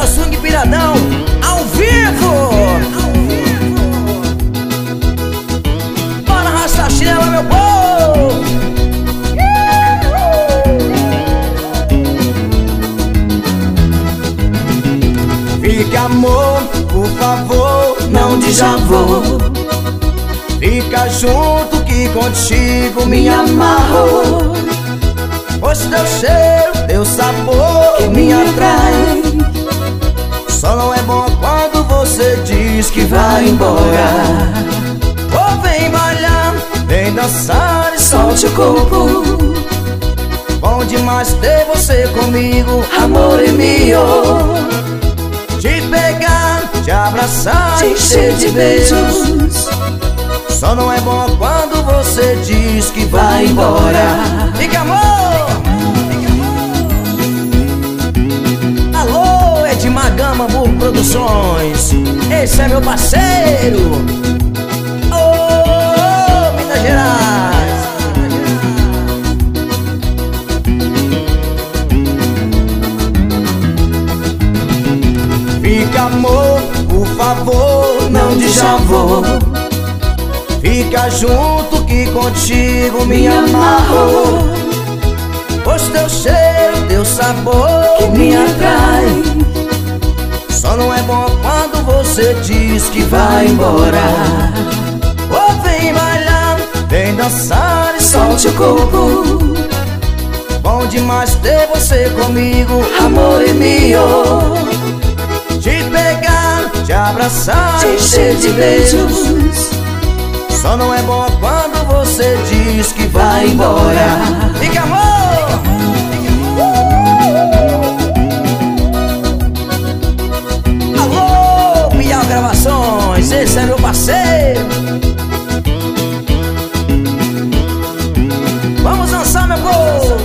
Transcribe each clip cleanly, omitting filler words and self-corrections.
o swing piradão ao vivo. Bora arrastar a chinela, meu povo. Fica, amor, por favor, não diz já vou. Fica junto que contigo me amarro. Pois teu cheiro, teu sabor que me atrai. Só não é bom quando você diz que vai embora. Oh, vem bailar, vem dançar e solte o corpo. Bom demais ter você comigo, amor mio. Te pegar, te abraçar, te encher de beijos. Só não é bom quando você diz que vai embora. Fica, amor! Alô, Edmar Gama, Burro Produções. Esse é meu parceiro. Ô, Minas Gerais. Fica, amor, por favor, não diz já vou. Fica junto que contigo me amarro. Pois teu cheiro, teu sabor que me atrai. Só não é bom quando você diz que vai embora. Oh, vem bailar, vem dançar e solte o corpo. Bom demais ter você comigo, amor mio. Te pegar, te abraçar, te encher de beijos. Só não é bom quando você diz que vai embora. Fica, amor! Alô, Bial Gravações, esse é meu parceiro. Vamos dançar, meu povo.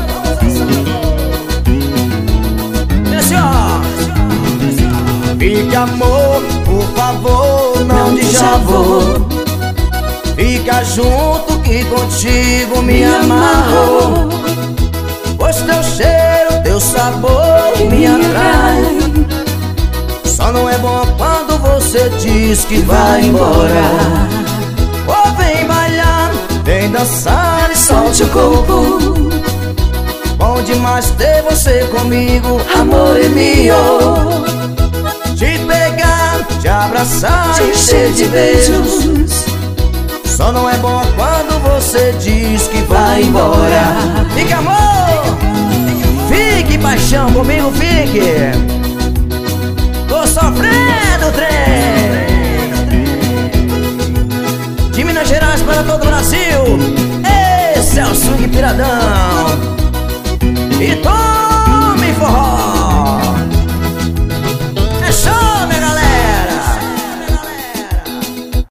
Desce, ó. Fica, amor, por favor, não diz já vou. Fica junto que contigo me amarro. Pois teu cheiro, teu sabor que me atrai. Só não é bom quando você diz que vai embora. Oh, vem bailar, vem dançar e solte o corpo. Bom demais ter você comigo, amor mio. Te pegar, te abraçar, te encher de beijos. Só não é bom quando você diz que vai embora. Fica, amor! Fique, paixão, comigo fique. Tô sofrendo, trem. De Minas Gerais para todo o Brasil, esse é o swing piradão. E tô